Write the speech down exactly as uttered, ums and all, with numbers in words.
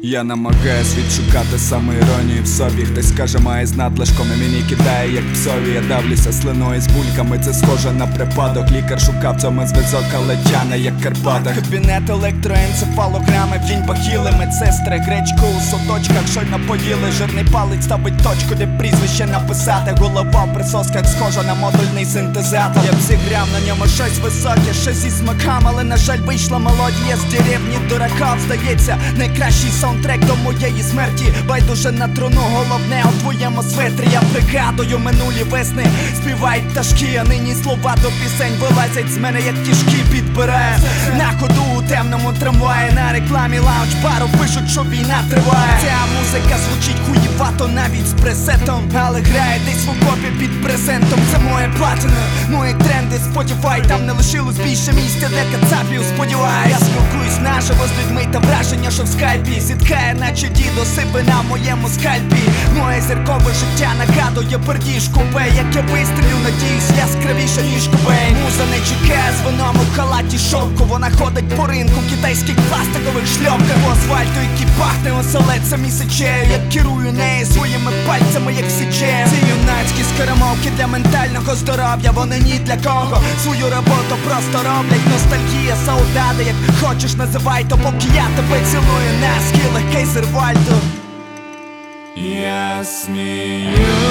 Я намагаюсь відшукати самоіронію в собі. Хтось каже, має з надлишком, і мені кидає, як псові. Я давлюся слиною з бульками, це схоже на припадок. Лікар шукав цьому зв'язок, але тяне, як Карпатах. Кабінет електроенцефалограми, в день бахіли. Медсестри гречку у соточках щойно поїли. Жирний палець ставить точку, де прізвище написати. Голова в присосках схожа на модульний синтезатор. Я б зіграв на ньому щось високе, щось зі смаками, але на жаль вийшла мелодія з деревні дураків. Здається, найкращий саундтрек до моєї смерті. Байдуже на труну, головне у твоєму светрі. Я пригадую минулі весни, співають пташки, а нині слова до пісень вилазять з мене, як кішки підбирає. На ходу у темному трамваї, на рекламі лаунч-бару пишуть, що війна триває. Ця музика звучить хуєвато навіть з пресетом, але грає десь в окопі під презентом. Це моє платине, мої тренди Spotify. Там не лишилось більше місця для кацапів, сподіваюсь. Я спілкуюсь наживо з людьми, та враження, що в скайпі зітхає, наче дідо сипи на моєму скальпі. Моє зіркове життя нагадує пердіж купе. Як я вистрілю, надіюсь, яскравіше, ніж Кобейн. Муза не чекає з вином у халаті шовку. Вона ходить по ринку китайських пластикових шльопках. По асфальту, який пахне оселедцем і сечею. Я керую нею своїми пальцями, як січею. Ці юнацькі скоромовки для ментального здоров'я. Вони ні для кого, свою роботу просто роблять. Ностальгія, саудади, як хочеш називай, то поки я тебе цілую на схилах Кейзервальду. Я смію